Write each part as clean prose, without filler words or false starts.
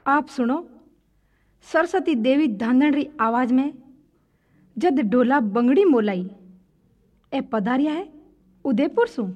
आप सुनो सरस्वती देवी धांधण री आवाज में जद डोला बंगड़ी मोलाई ए पधारिया है उदयपुर सु।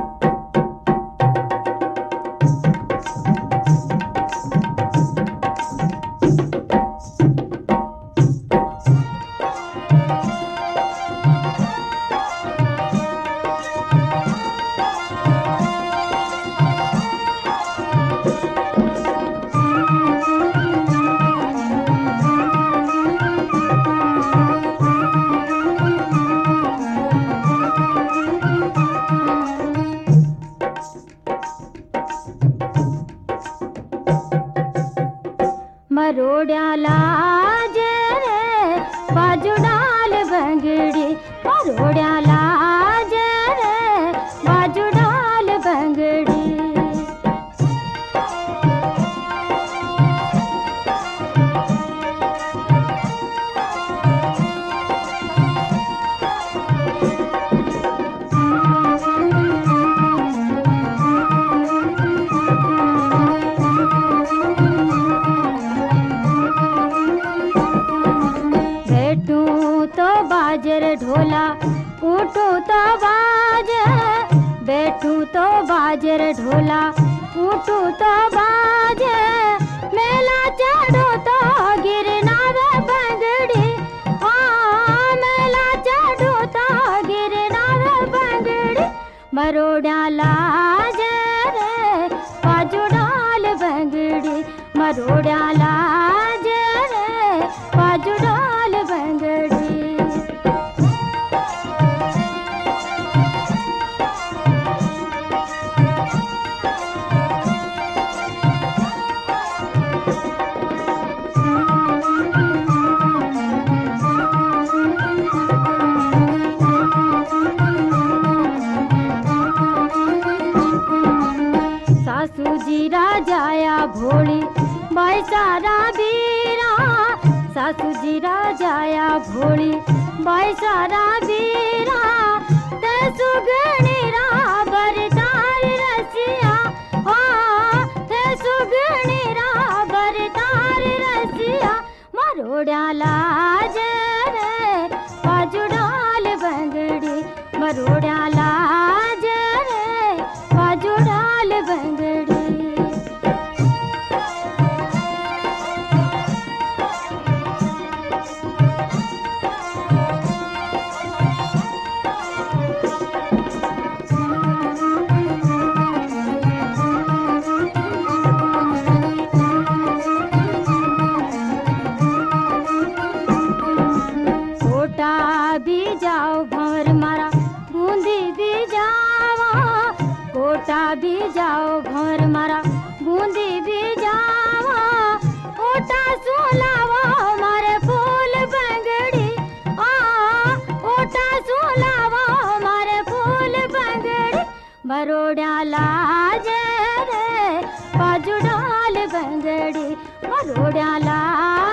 मरोड़्याला जरे बाजू डाल बंगड़ी, मरोड़्याला जरे बाजू डाल बंगड़ी। बाजर ढोला उठूं तो बाज, बैठूं तो बाजर ढोला उठूं तो बाज। मेला चढ़ो तो गिरना वे बंगड़ी, मेला चढ़ो तो गिरना वे बंगड़ी। मरोड़्याला जरे बाजू डाल बंगड़ी, मरोड़्याला जरे बाजू डाल बंगड़ी। सासू जी राजाया भोली भाई सारा बीरा, सासू जी राजाया भोली भाई सारा बीरा। ते सुगनी रा बरतार रसिया, ते सुगनी रा बरतार रसिया। मरोड़्याला जरे बाजू डाल बंगड़ी, मरोड़्याला जरे बाजू डाल बंगड़ी। कोटा भी जाओ भंवर मारा बूंदी भी जावा, कोटा भी जाओ भंवर मारा बूंदी भी जावा। ओटा सुलावा मारे फूल बंगड़ी, ओटा सुलावा मारे फूल बंगड़ी। मरोड़्याला जरे बाजू डाल बंगड़ी, मरोड़्याला